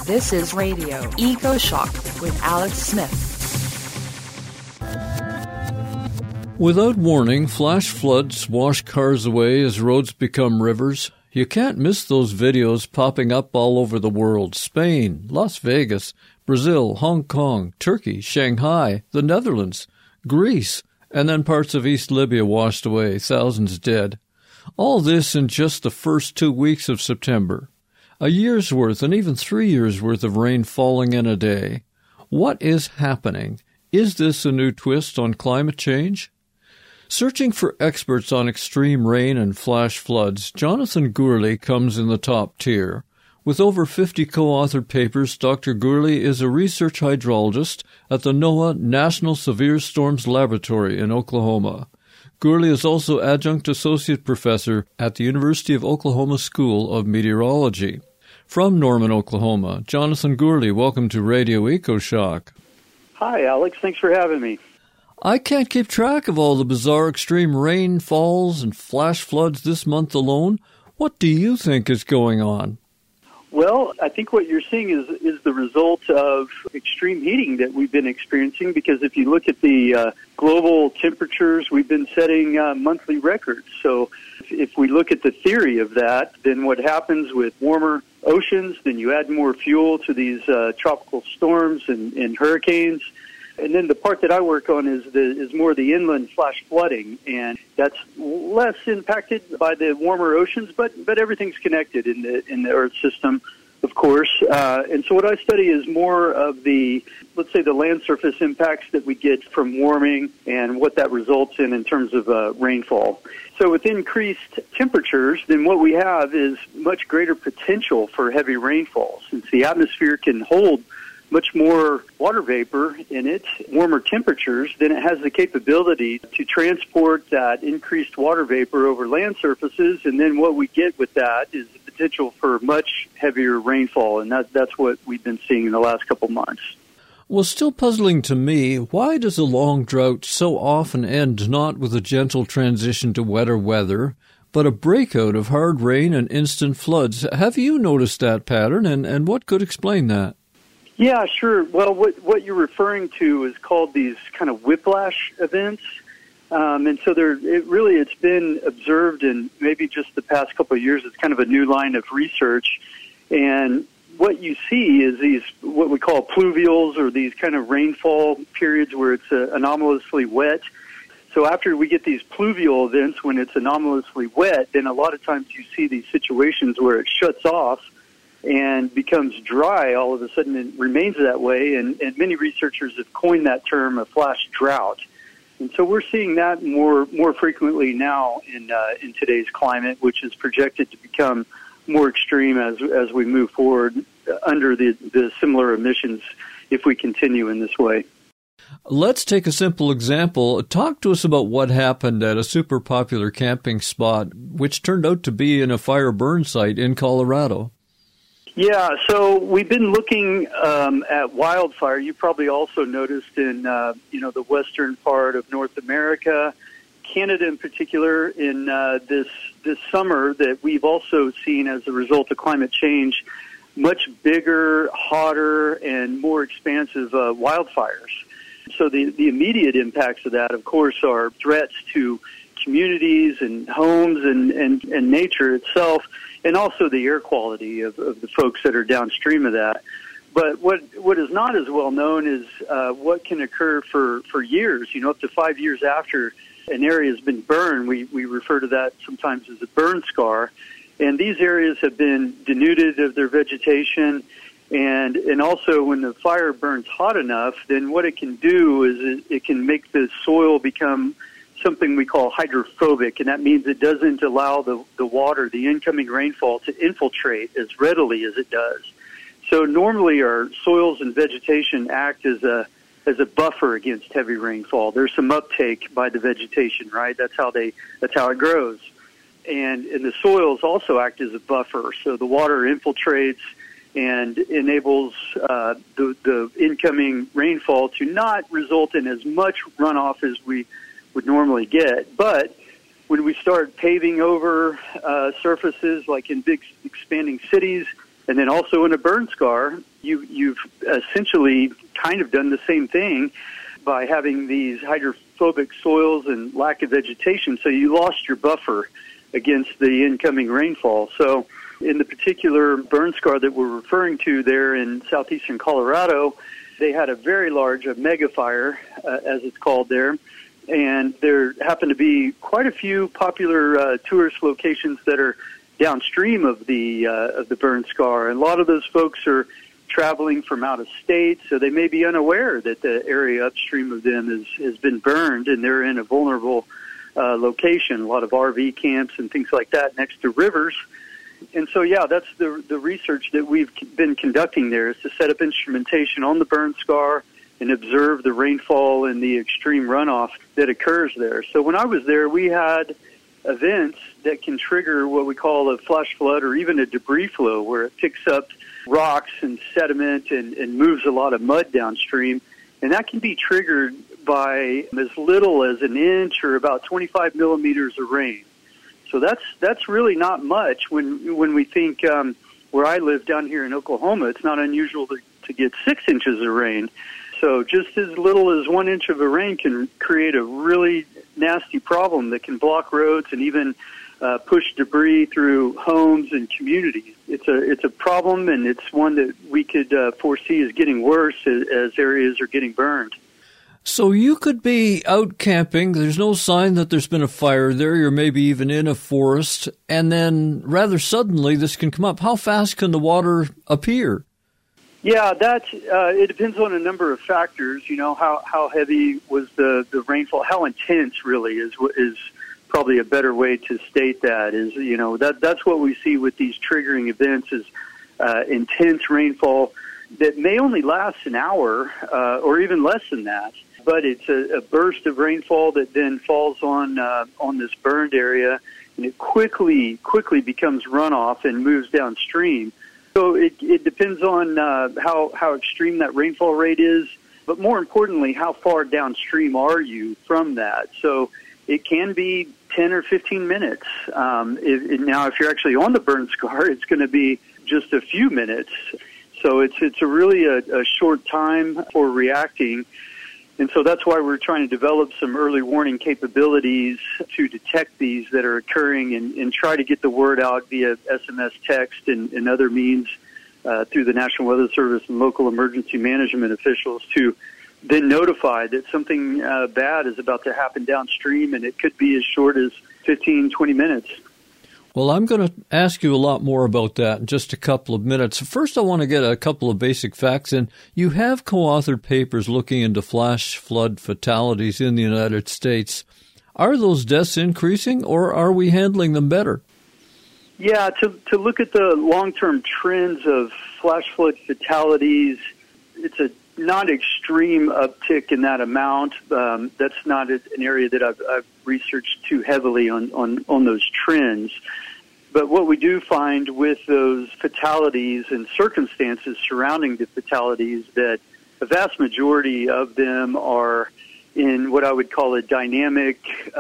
This is Radio Eco Shock with Alex Smith. Without warning, flash floods wash cars away as roads become rivers. You can't miss those videos popping up all over the world. Spain, Las Vegas, Brazil, Hong Kong, Turkey, Shanghai, the Netherlands, Greece, and then parts of East Libya washed away, thousands dead. All this in just the first 2 weeks of September. A year's worth and even 3 years' worth of rain falling in a day. What is happening? Is this a new twist on climate change? Searching for experts on extreme rain and flash floods, Jonathan Gourley comes in the top tier. With over 50 co-authored papers, Dr. Gourley is a research hydrologist at the NOAA National Severe Storms Laboratory in Oklahoma. Gourley is also adjunct associate professor at the University of Oklahoma School of Meteorology. From Norman, Oklahoma, Jonathan Gourley, welcome to Radio Eco Shock. Hi, Alex. Thanks for having me. I can't keep track of all the bizarre extreme rainfalls and flash floods this month alone. What do you think is going on? Well, I think what you're seeing is the result of extreme heating that we've been experiencing, because if you look at the global temperatures, we've been setting monthly records. So if we look at the theory of that, then what happens with warmer oceans, then you add more fuel to these tropical storms and hurricanes. And then the part that I work on is more the inland flash flooding, and that's less impacted by the warmer oceans, but everything's connected in the Earth system, of course. And so what I study is more of the, let's say, the land surface impacts that we get from warming and what that results in terms of rainfall. So with increased temperatures, then what we have is much greater potential for heavy rainfall, since the atmosphere can hold much more water vapor in it, warmer temperatures, then it has the capability to transport that increased water vapor over land surfaces, and then what we get with that is the potential for much heavier rainfall, and that's what we've been seeing in the last couple months. Well, still puzzling to me, why does a long drought so often end not with a gentle transition to wetter weather, but a breakout of hard rain and instant floods? Have you noticed that pattern, and what could explain that? Yeah, sure. Well, what you're referring to is called these kind of whiplash events. And so it's been observed in maybe just the past couple of years. It's kind of a new line of research. And what you see is these, what we call pluvials, or these kind of rainfall periods where it's anomalously wet. So after we get these pluvial events, when it's anomalously wet, then a lot of times you see these situations where it shuts off and becomes dry all of a sudden. It remains that way, and many researchers have coined that term a flash drought. And so we're seeing that more frequently now in today's climate, which is projected to become more extreme as we move forward under the similar emissions if we continue in this way. Let's take a simple example. Talk to us about what happened at a super popular camping spot, which turned out to be in a fire burn site in Colorado. Yeah, so we've been looking at wildfire. You probably also noticed in the western part of North America, Canada in particular, in this summer, that we've also seen as a result of climate change much bigger, hotter, and more expansive wildfires. So the immediate impacts of that, of course, are threats to communities and homes and nature itself, and also the air quality of the folks that are downstream of that. But what is not as well known is what can occur for years, up to 5 years after an area has been burned. We refer to that sometimes as a burn scar. And these areas have been denuded of their vegetation. And also when the fire burns hot enough, then what it can do is it can make the soil become something we call hydrophobic, and that means it doesn't allow the water, the incoming rainfall, to infiltrate as readily as it does. So normally our soils and vegetation act as a buffer against heavy rainfall. There's some uptake by the vegetation, right? That's how it grows. And the soils also act as a buffer, so the water infiltrates and enables the incoming rainfall to not result in as much runoff as we would normally get. But when we start paving over surfaces like in big expanding cities, And then also in a burn scar, you've essentially kind of done the same thing by having these hydrophobic soils and lack of vegetation. So you lost your buffer against the incoming rainfall. So in the particular burn scar that we're referring to there in southeastern Colorado, they had a very large, a mega fire, as it's called there. And there happen to be quite a few popular tourist locations that are downstream of the burn scar. And a lot of those folks are traveling from out of state, so they may be unaware that the area upstream of them has been burned, and they're in a vulnerable location. A lot of RV camps and things like that next to rivers. And so, yeah, that's the research that we've been conducting there, is to set up instrumentation on the burn scar and observe the rainfall and the extreme runoff that occurs there. So when I was there, we had events that can trigger what we call a flash flood or even a debris flow, where it picks up rocks and sediment and moves a lot of mud downstream. And that can be triggered by as little as an inch or about 25 millimeters of rain. So that's really not much when we think where I live down here in Oklahoma, it's not unusual to get 6 inches of rain. So just as little as 1 inch of a rain can create a really nasty problem that can block roads and even push debris through homes and communities. It's a problem, and it's one that we could foresee is getting worse as areas are getting burned. So you could be out camping, there's no sign that there's been a fire there, you're maybe even in a forest, and then rather suddenly this can come up. How fast can the water appear? Yeah, it depends on a number of factors. You know, how heavy was the rainfall, how intense really is probably a better way to state that. Is, you know, that's what we see with these triggering events is intense rainfall that may only last an hour or even less than that. But it's a burst of rainfall that then falls on this burned area, and it quickly becomes runoff and moves downstream. So it depends on how extreme that rainfall rate is, but more importantly, how far downstream are you from that? So it can be 10 or 15 minutes. Now, if you're actually on the burn scar, it's going to be just a few minutes. So it's really a short time for reacting. And so that's why we're trying to develop some early warning capabilities to detect these that are occurring and try to get the word out via SMS text and other means through the National Weather Service and local emergency management officials to then notify that something bad is about to happen downstream, and it could be as short as 15, 20 minutes. Well, I'm going to ask you a lot more about that in just a couple of minutes. First, I want to get a couple of basic facts in. You have co-authored papers looking into flash flood fatalities in the United States. Are those deaths increasing, or are we handling them better? Yeah, to look at the long-term trends of flash flood fatalities, it's a not extreme uptick in that amount. That's not an area that I've researched too heavily on those trends. But what we do find with those fatalities and circumstances surrounding the fatalities, that a vast majority of them are in what I would call a dynamic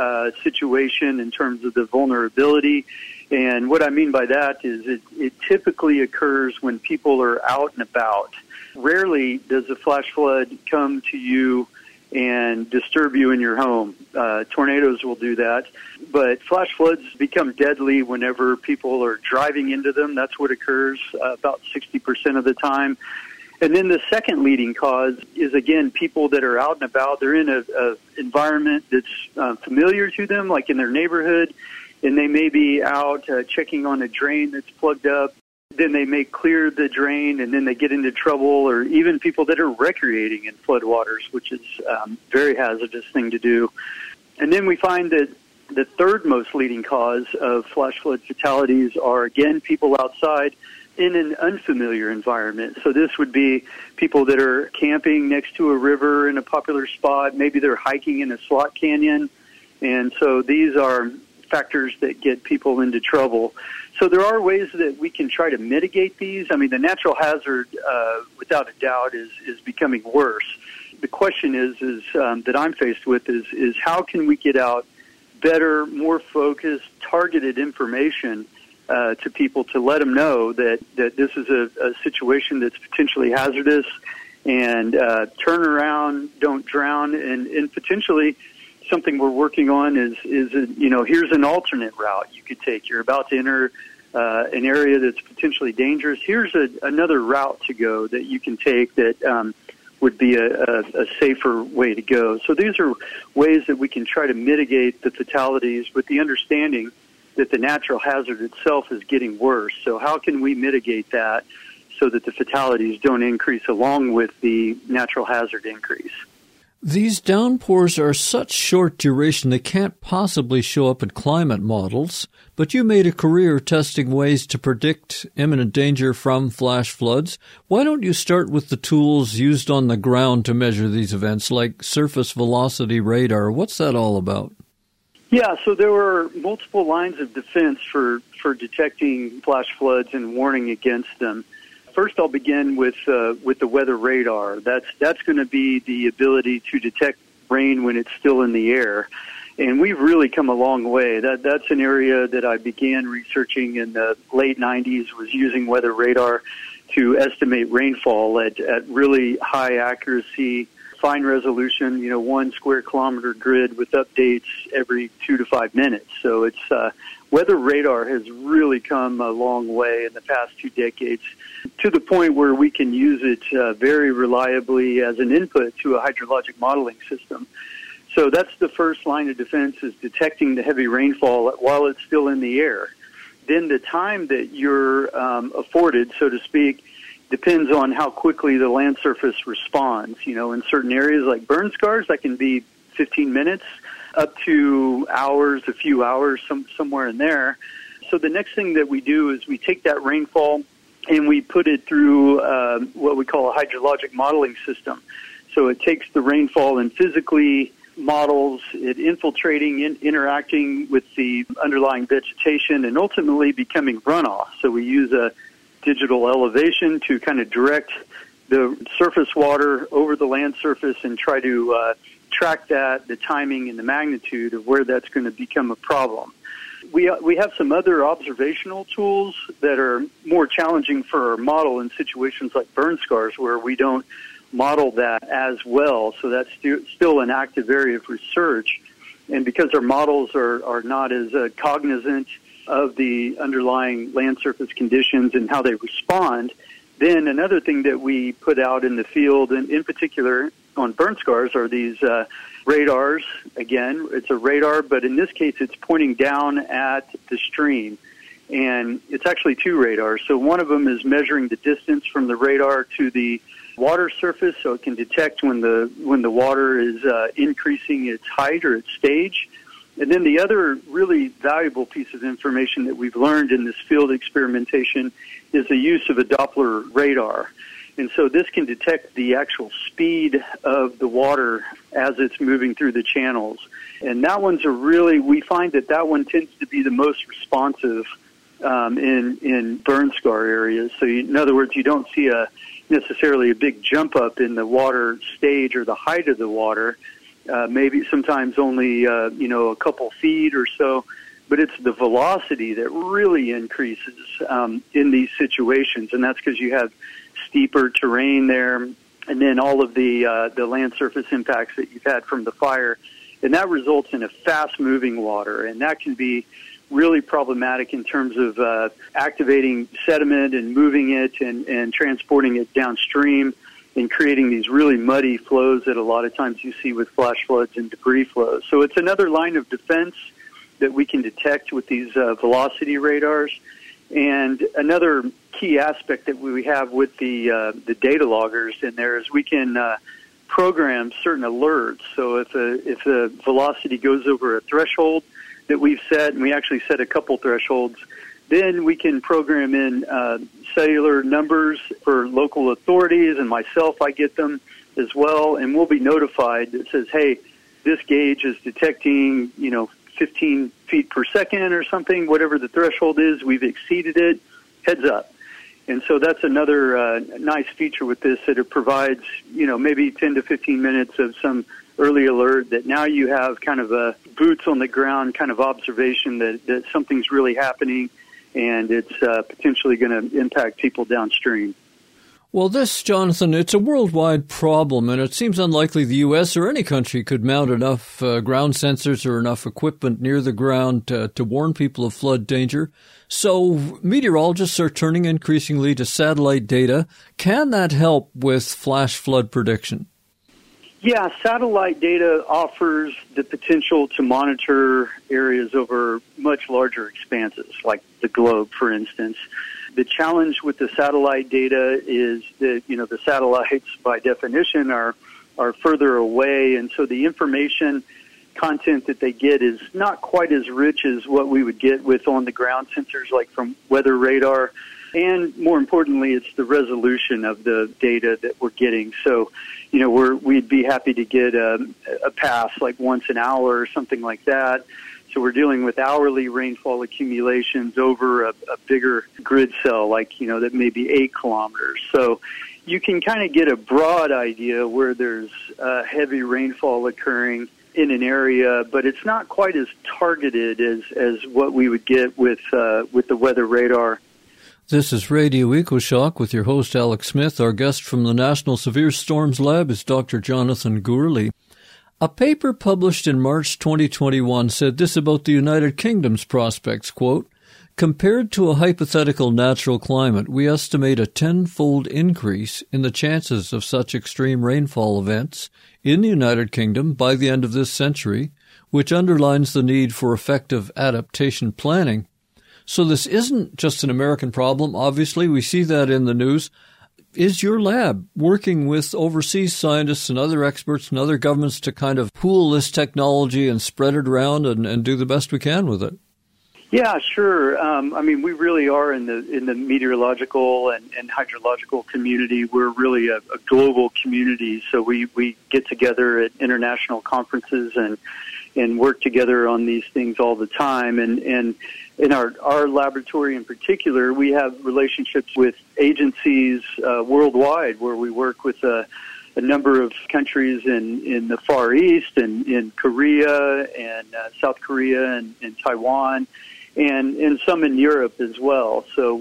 situation in terms of the vulnerability. And what I mean by that is it typically occurs when people are out and about. Rarely does a flash flood come to you and disturb you in your home. Tornadoes will do that. But flash floods become deadly whenever people are driving into them. That's what occurs about 60% of the time. And then the second leading cause is, again, people that are out and about. They're in a environment that's familiar to them, like in their neighborhood, and they may be out checking on a drain that's plugged up. Then they may clear the drain, and then they get into trouble, or even people that are recreating in floodwaters, which is a very hazardous thing to do. And then we find that the third most leading cause of flash flood fatalities are, again, people outside in an unfamiliar environment. So this would be people that are camping next to a river in a popular spot. Maybe they're hiking in a slot canyon. And so these are factors that get people into trouble. So there are ways that we can try to mitigate these. I mean, the natural hazard, without a doubt, is becoming worse. The question is that I'm faced with is how can we get out better, more focused, targeted information to people to let them know that this is a situation that's potentially hazardous, and turn around, don't drown, and potentially something we're working on is here's an alternate route you could take. You're about to enter an area that's potentially dangerous. Here's another route to go that you can take that would be a safer way to go. So these are ways that we can try to mitigate the fatalities with the understanding that the natural hazard itself is getting worse. So how can we mitigate that so that the fatalities don't increase along with the natural hazard increase? These downpours are such short duration they can't possibly show up in climate models, but you made a career testing ways to predict imminent danger from flash floods. Why don't you start with the tools used on the ground to measure these events, like surface velocity radar? What's that all about? Yeah, so there were multiple lines of defense for detecting flash floods and warning against them. First, I'll begin with the weather radar. That's going to be the ability to detect rain when it's still in the air, and we've really come a long way. That's an area that I began researching in the late 90s. Was using weather radar to estimate rainfall at really high accuracy, fine resolution. 1 square kilometer grid with updates every 2 to 5 minutes. So it's weather radar has really come a long way in the past 2 decades, to the point where we can use it very reliably as an input to a hydrologic modeling system. So that's the first line of defense, is detecting the heavy rainfall while it's still in the air. Then the time that you're afforded, so to speak, depends on how quickly the land surface responds. In certain areas like burn scars, that can be 15 minutes, up to hours, a few hours, somewhere in there. So the next thing that we do is we take that rainfall and we put it through what we call a hydrologic modeling system. So it takes the rainfall and physically models it infiltrating, interacting with the underlying vegetation, and ultimately becoming runoff. So we use a digital elevation to kind of direct the surface water over the land surface and try to track that, the timing and the magnitude of where that's going to become a problem. We have some other observational tools that are more challenging for our model in situations like burn scars, where we don't model that as well. So that's still an active area of research. And because our models are not as cognizant of the underlying land surface conditions and how they respond, then another thing that we put out in the field, and in particular on burn scars, are these radars. Again, it's a radar, but in this case it's pointing down at the stream. And it's actually 2 radars. So one of them is measuring the distance from the radar to the water surface, so it can detect when the water is increasing its height or its stage. And then the other really valuable piece of information that we've learned in this field experimentation is the use of a Doppler radar. And so this can detect the actual speed of the water as it's moving through the channels. And that one's we find that one tends to be the most responsive in burn scar areas. So in other words, you don't see necessarily a big jump up in the water stage or the height of the water. Maybe sometimes only, a couple feet or so, but it's the velocity that really increases in these situations, and that's because you have steeper terrain there, and then all of the land surface impacts that you've had from the fire, and that results in a fast-moving water, and that can be really problematic in terms of activating sediment and moving it and transporting it downstream, and creating these really muddy flows that a lot of times you see with flash floods and debris flows. So it's another line of defense that we can detect with these velocity radars. And another key aspect that we have with the data loggers in there is we can program certain alerts. So if the velocity goes over a threshold that we've set, and we actually set a couple thresholds, then we can program in cellular numbers for local authorities, and myself, I get them as well, and we'll be notified that says, hey, this gauge is detecting, 15 feet per second or something, whatever the threshold is, we've exceeded it, heads up. And so that's another nice feature with this, that it provides, maybe 10 to 15 minutes of some early alert that now you have kind of a boots on the ground kind of observation that something's really happening. and it's potentially going to impact people downstream. Well, this, Jonathan, it's a worldwide problem, and it seems unlikely the U.S. or any country could mount enough ground sensors or enough equipment near the ground to warn people of flood danger. So meteorologists are turning increasingly to satellite data. Can that help with flash flood prediction? Yeah, satellite data offers the potential to monitor areas over much larger expanses, like the globe, for instance. The challenge with the satellite data is that, the satellites, by definition, are further away, and so the information content that they get is not quite as rich as what we would get with on-the-ground sensors, like from weather radar. And more importantly, it's the resolution of the data that we're getting. So, we'd be happy to get a pass like once an hour or something like that. So we're dealing with hourly rainfall accumulations over a bigger grid cell, like, that may be 8 kilometers. So you can kind of get a broad idea where there's heavy rainfall occurring in an area, but it's not quite as targeted as what we would get with the weather radar. This is Radio EcoShock with your host, Alex Smith. Our guest from the National Severe Storms Lab is Dr. Jonathan Gourley. A paper published in March 2021 said this about the United Kingdom's prospects, quote, "Compared to a hypothetical natural climate, we estimate a 10-fold increase in the chances of such extreme rainfall events in the United Kingdom by the end of this century, which underlines the need for effective adaptation planning." So this isn't just an American problem. Obviously, we see that in the news. Is your lab working with overseas scientists and other experts and other governments to kind of pool this technology and spread it around and do the best we can with it? Yeah, sure. We really are in the meteorological and hydrological community. We're really a global community, so we get together at international conferences and work together on these things all the time. And in our laboratory in particular, we have relationships with agencies worldwide where we work with a number of countries in the Far East and in Korea and South Korea and Taiwan and some in Europe as well. So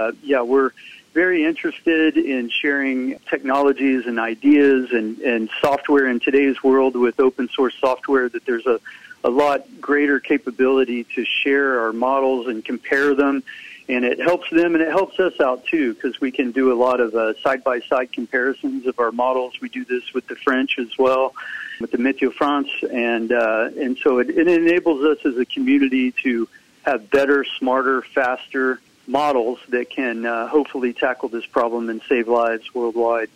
we're very interested in sharing technologies and ideas and software in today's world with open source software, that there's a lot greater capability to share our models and compare them. And it helps them and it helps us out too, because we can do a lot of side-by-side comparisons of our models. We do this with the French as well, with the Météo France. And so it enables us as a community to have better, smarter, faster models that can hopefully tackle this problem and save lives worldwide.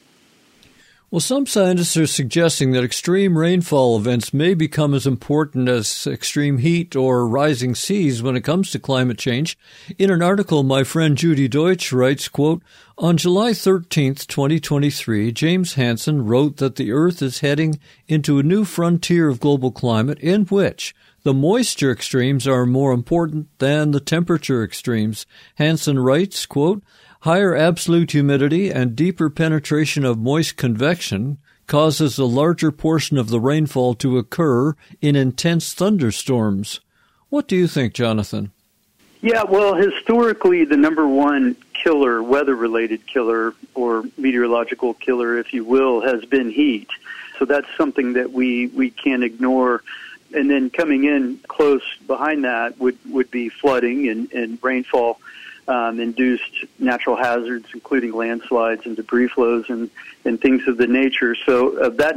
Well, some scientists are suggesting that extreme rainfall events may become as important as extreme heat or rising seas when it comes to climate change. In an article, my friend Judy Deutsch writes, quote, "On July 13th, 2023, James Hansen wrote that the Earth is heading into a new frontier of global climate in which the moisture extremes are more important than the temperature extremes." Hansen writes, quote, "Higher absolute humidity and deeper penetration of moist convection causes a larger portion of the rainfall to occur in intense thunderstorms." What do you think, Jonathan? Yeah, well, historically, the number one killer, weather-related killer, or meteorological killer, if you will, has been heat. So that's something that we can't ignore. And then coming in close behind that would be flooding and rainfall. Induced natural hazards, including landslides and debris flows and things of that nature. So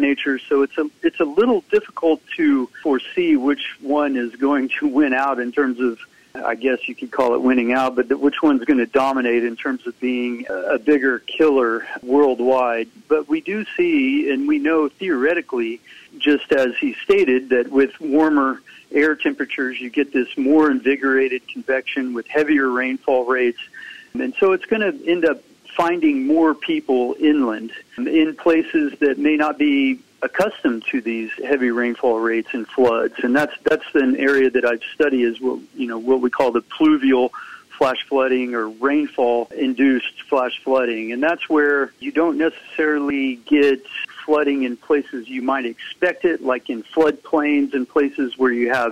it's a little difficult to foresee which one is going to win out in terms of, I guess you could call it winning out, but which one's going to dominate in terms of being a bigger killer worldwide. But we do see, and we know theoretically, just as he stated, that with warmer air temperatures, you get this more invigorated convection with heavier rainfall rates. And so it's going to end up finding more people inland in places that may not be accustomed to these heavy rainfall rates and floods. And that's an area that I've studied, is what we call the pluvial flash flooding or rainfall-induced flash flooding. And that's where you don't necessarily get flooding in places you might expect it, like in floodplains and places where you have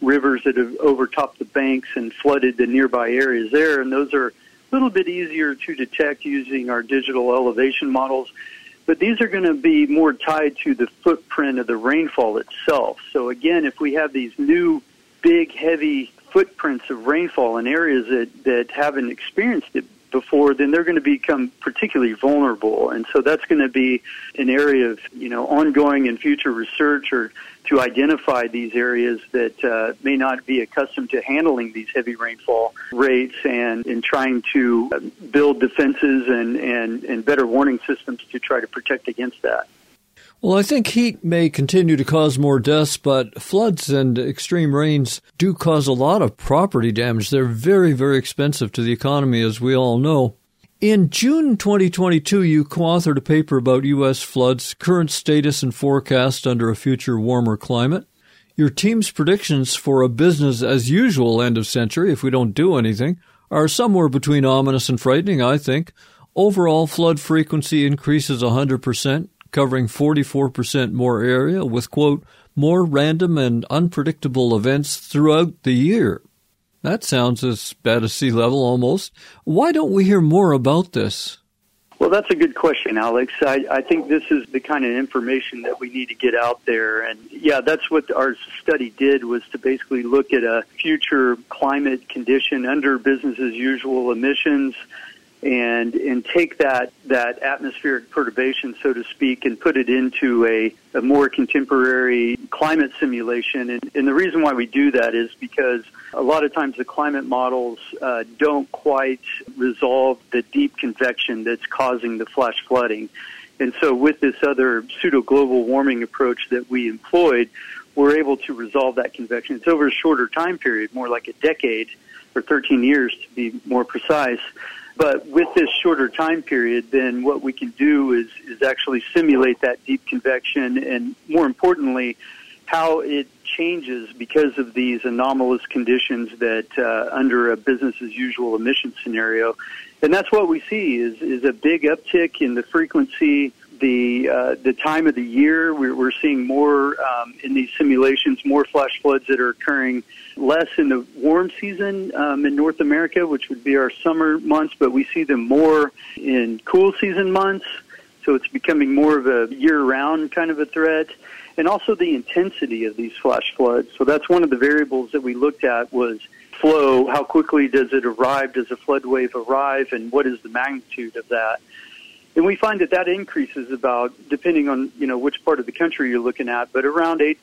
rivers that have overtopped the banks and flooded the nearby areas there, and those are a little bit easier to detect using our digital elevation models. But these are going to be more tied to the footprint of the rainfall itself. So again, if we have these new big, heavy footprints of rainfall in areas that haven't experienced it before, then they're going to become particularly vulnerable. And so that's going to be an area of, ongoing and future research, or to identify these areas that may not be accustomed to handling these heavy rainfall rates, and in trying to build defenses and better warning systems to try to protect against that. Well, I think heat may continue to cause more deaths, but floods and extreme rains do cause a lot of property damage. They're very, very expensive to the economy, as we all know. In June 2022, you co-authored a paper about U.S. floods, current status and forecast under a future warmer climate. Your team's predictions for a business-as-usual end of century, if we don't do anything, are somewhere between ominous and frightening, I think. Overall flood frequency increases 100%. Covering 44% more area with, quote, more random and unpredictable events throughout the year. That sounds as bad as sea level almost. Why don't we hear more about this? Well, that's a good question, Alex. I think this is the kind of information that we need to get out there. And yeah, that's what our study did, was to basically look at a future climate condition under business as usual emissions, and take that atmospheric perturbation, so to speak, and put it into a more contemporary climate simulation. And the reason why we do that is because a lot of times the climate models don't quite resolve the deep convection that's causing the flash flooding. And so with this other pseudo-global warming approach that we employed, we're able to resolve that convection. It's over a shorter time period, more like a decade, or 13 years to be more precise. But with this shorter time period, then what we can do is actually simulate that deep convection, and more importantly, how it changes because of these anomalous conditions that under a business-as-usual emission scenario. And that's what we see is a big uptick in the frequency, the time of the year. We're seeing more in these simulations, more flash floods that are occurring less in the warm season in North America, which would be our summer months, but we see them more in cool season months. So it's becoming more of a year-round kind of a threat. And also the intensity of these flash floods. So that's one of the variables that we looked at, was flow. How quickly does it arrive? Does a flood wave arrive? And what is the magnitude of that? And we find that increases about, depending on, which part of the country you're looking at, but around 8%,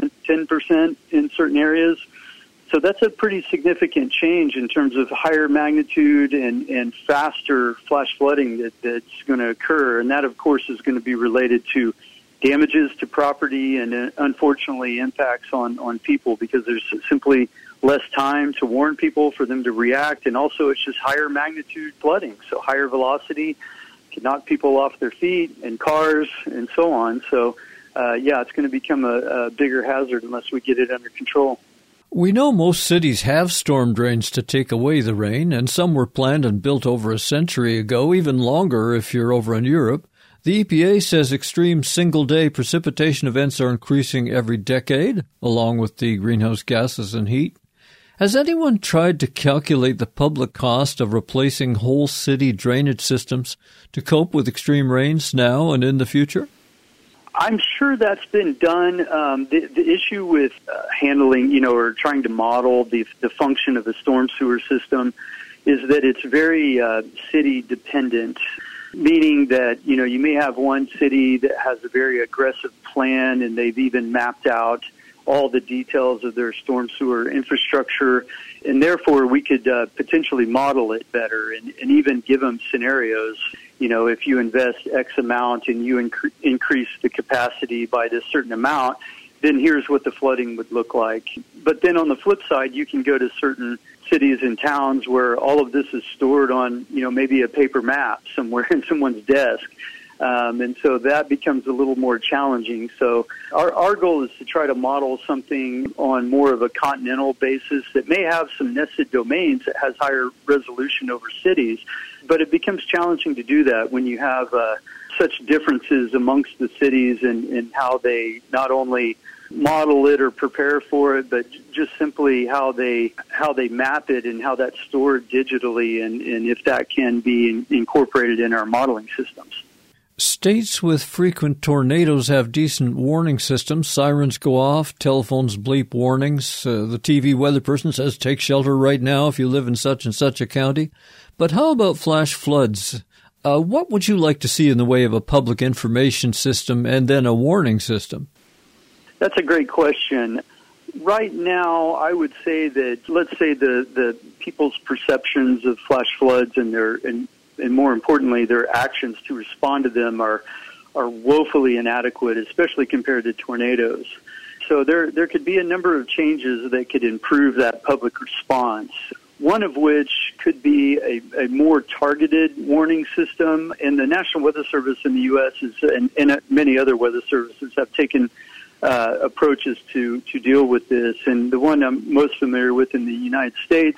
10% in certain areas. So that's a pretty significant change in terms of higher magnitude and faster flash flooding that's going to occur. And that, of course, is going to be related to damages to property and, unfortunately, impacts on people, because there's simply less time to warn people for them to react. And also it's just higher magnitude flooding, so higher velocity can knock people off their feet and cars and so on. So, it's going to become a bigger hazard unless we get it under control. We know most cities have storm drains to take away the rain, and some were planned and built over a century ago, even longer if you're over in Europe. The EPA says extreme single-day precipitation events are increasing every decade, along with the greenhouse gases and heat. Has anyone tried to calculate the public cost of replacing whole city drainage systems to cope with extreme rains now and in the future? I'm sure that's been done. The issue with handling, or trying to model the function of a storm sewer system is that it's very city dependent, meaning that, you may have one city that has a very aggressive plan and they've even mapped out all the details of their storm sewer infrastructure, and therefore we could potentially model it better and even give them scenarios. If you invest X amount and you increase the capacity by this certain amount, then here's what the flooding would look like. But then on the flip side, you can go to certain cities and towns where all of this is stored on, maybe a paper map somewhere in someone's desk. And so that becomes a little more challenging. So our goal is to try to model something on more of a continental basis that may have some nested domains that has higher resolution over cities. But it becomes challenging to do that when you have such differences amongst the cities and how they not only model it or prepare for it, but just simply how they map it and how that's stored digitally, and if that can be incorporated in our modeling systems. States with frequent tornadoes have decent warning systems. Sirens go off, telephones bleep warnings. The TV weather person says take shelter right now if you live in such and such a county. But how about flash floods? What would you like to see in the way of a public information system and then a warning system? That's a great question. Right now, I would say that, let's say the people's perceptions of flash floods and more importantly, their actions to respond to them are woefully inadequate, especially compared to tornadoes. So there could be a number of changes that could improve that public response. One of which could be a more targeted warning system. And the National Weather Service in the U.S. and many other weather services have taken approaches to deal with this. And the one I'm most familiar with in the United States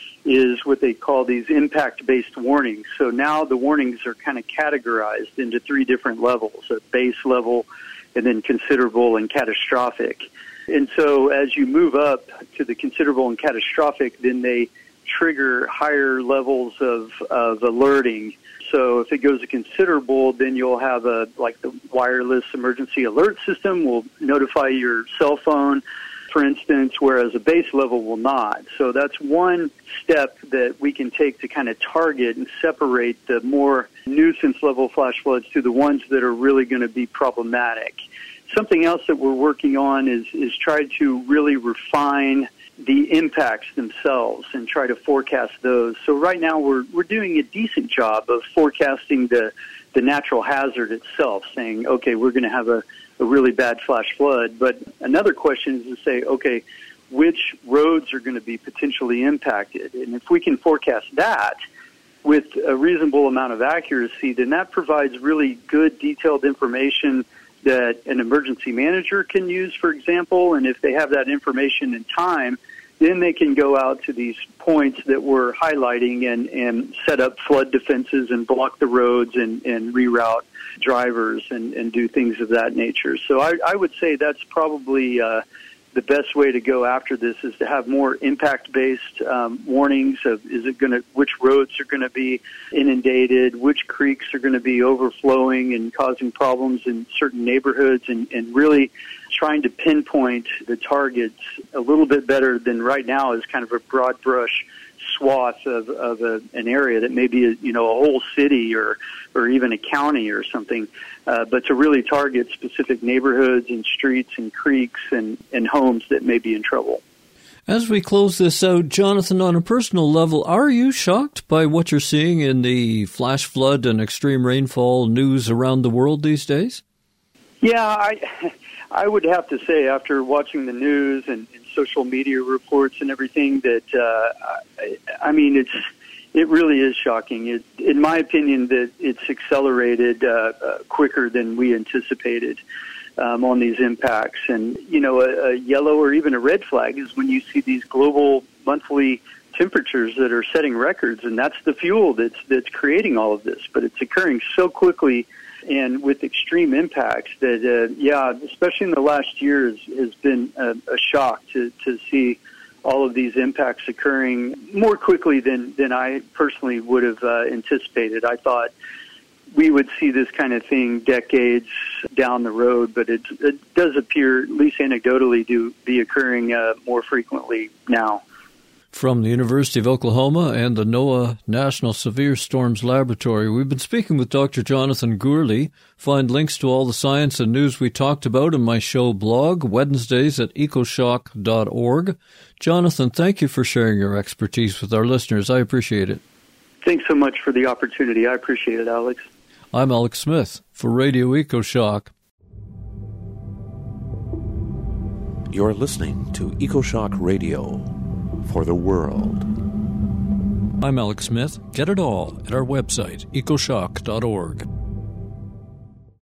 is what they call these impact-based warnings. So now the warnings are kind of categorized into 3 different levels: a base level, and then considerable and catastrophic. And so as you move up to the considerable and catastrophic, then they trigger higher levels of alerting. So if it goes to considerable, then you'll have the wireless emergency alert system will notify your cell phone, for instance, whereas a base level will not. So that's one step that we can take to kind of target and separate the more nuisance level flash floods to the ones that are really going to be problematic. Something else that we're working on is try to really refine the impacts themselves and try to forecast those. So right now we're doing a decent job of forecasting the natural hazard itself, saying, okay, we're going to have a really bad flash flood. But another question is to say, okay, which roads are going to be potentially impacted? And if we can forecast that with a reasonable amount of accuracy, then that provides really good detailed information that an emergency manager can use, for example. And if they have that information in time, then they can go out to these points that we're highlighting and set up flood defenses and block the roads and reroute drivers and do things of that nature. So I would say that's probably the best way to go after this, is to have more impact-based warnings of which roads are going to be inundated, which creeks are going to be overflowing and causing problems in certain neighborhoods, and really trying to pinpoint the targets a little bit better than right now is kind of a broad brush swath of an area that may be a whole city or even a county or something, but to really target specific neighborhoods and streets and creeks and homes that may be in trouble. As we close this out, Jonathan, on a personal level, are you shocked by what you're seeing in the flash flood and extreme rainfall news around the world these days? Yeah, I would have to say, after watching the news and social media reports and everything, that it really is shocking. In my opinion, that it's accelerated quicker than we anticipated on these impacts. And a yellow or even a red flag is when you see these global monthly temperatures that are setting records, and that's the fuel that's creating all of this. But it's occurring so quickly and with extreme impacts that, especially in the last year, has been a shock to see all of these impacts occurring more quickly than I personally would have anticipated. I thought we would see this kind of thing decades down the road, but it does appear, at least anecdotally, to be occurring more frequently now. From the University of Oklahoma and the NOAA National Severe Storms Laboratory, we've been speaking with Dr. Jonathan Gourley. Find links to all the science and news we talked about in my show blog, Wednesdays at ecoshock.org. Jonathan, thank you for sharing your expertise with our listeners. I appreciate it. Thanks so much for the opportunity. I appreciate it, Alex. I'm Alex Smith for Radio EcoShock. You're listening to EcoShock Radio. For the world. I'm Alex Smith. Get it all at our website, ecoshock.org.